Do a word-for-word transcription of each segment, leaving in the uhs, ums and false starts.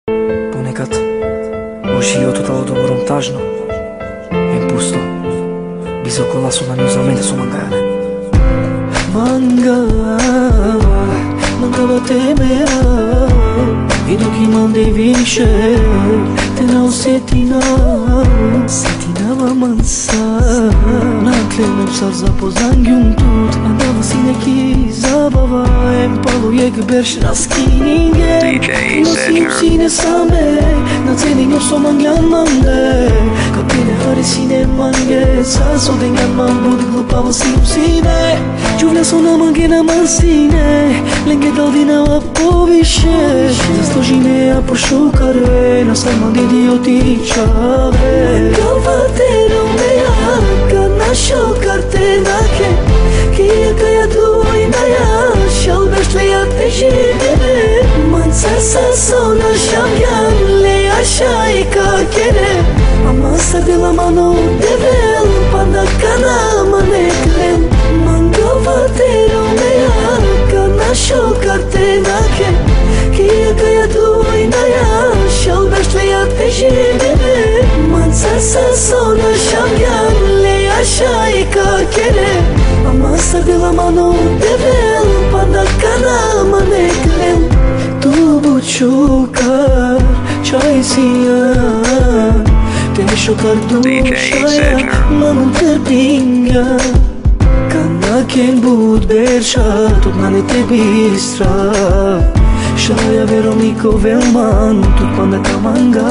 Ponekad u životu da odgovorom tažno je pusto. Bis okola su na nju za mene su mangane. Mangava, mangava temera. I dok imam de više, te ne osjetinam. Sjetinam mansa. Naklenem sad zapoznan gjumtut, a dava si neki zabava. Empalo je gberš raskininge. Nosim sine same, na cenim još so mangjan mande. Kad te ne hari sine mange, sad so dengan man bud glupavo si u sine. Čuvlja so na mange na mansine, lenge dal dinava poviše. Zasluži me a pošukare, na sama idioti čave. Galvatero me jaka, našo karte nake. Kija kaja tu i na jaša, ubešle ja te živene. Mancar sa sona šamjan, le jaša i kakere. Ama sardela mano devel, panda kana maneklen. Man galvatero me jaka, našo karte nake. Kija kaja tu i na jaša, ubešle ja te živene. Mancar sa sona šamjan, le jaša i kakere. Ama sardela mano devel, panda kana maneklen. Tu bučukar, čaj sijan, te šokar dušaja, mamën tërbinga. Kanaken bud bersha, tot nane te bistra. Shaja Veronico Velman, tot panda kamanga.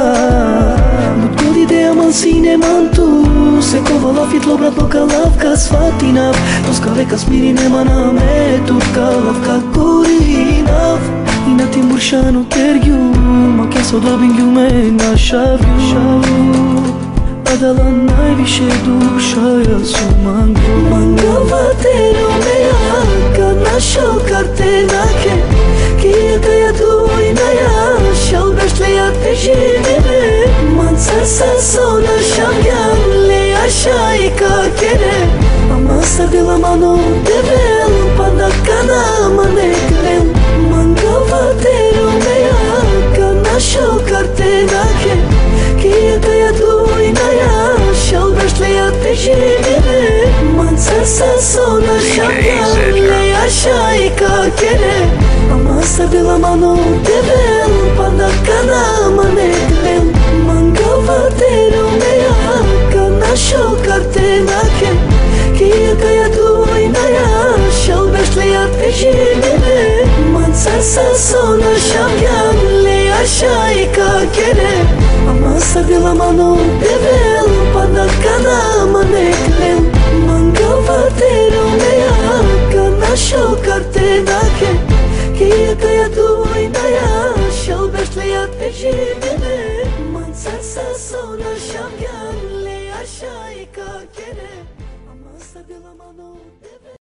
Mut godi de aman sine mantu, se kovala fit lobrat no kalavka sfatinav. Tos kaveka smirine maname, tot kalavka korinav. I na tim buršanu tergju, ma keso dobim ljume na šavju. A dala najviše dušaja su mangu. Mangavatero me jaka, našo karte nake. Kija kaja tu i na jaša, ubešle ja te živene. Mancar sa sona šamjan, le jaša i kakere. Ama sardela mano devel, panda kana maneklen. Mangavatero me jaka, našo karte nake. Kija kaja tu i na jaša, ubešle ja te živene. Mancar sa sona šamjan, le jaša i kakere. Ama sardela mano devel, panda kana maneklen. Mangavatero me jaka, našo karte nake. Kija kaja tu i na jaša, ubešle ja te živene. Mancar sa sona šamjan, le jaša i kakere. Ama sardela mano devel, panda kana maneklen. Mangavatero me jaka, našo karte nake. Kija kaja tu i na jaša, ubešle ja te živene. Mancar sa sona šamjan, le jaša i kakere. Ama sardela mano devel.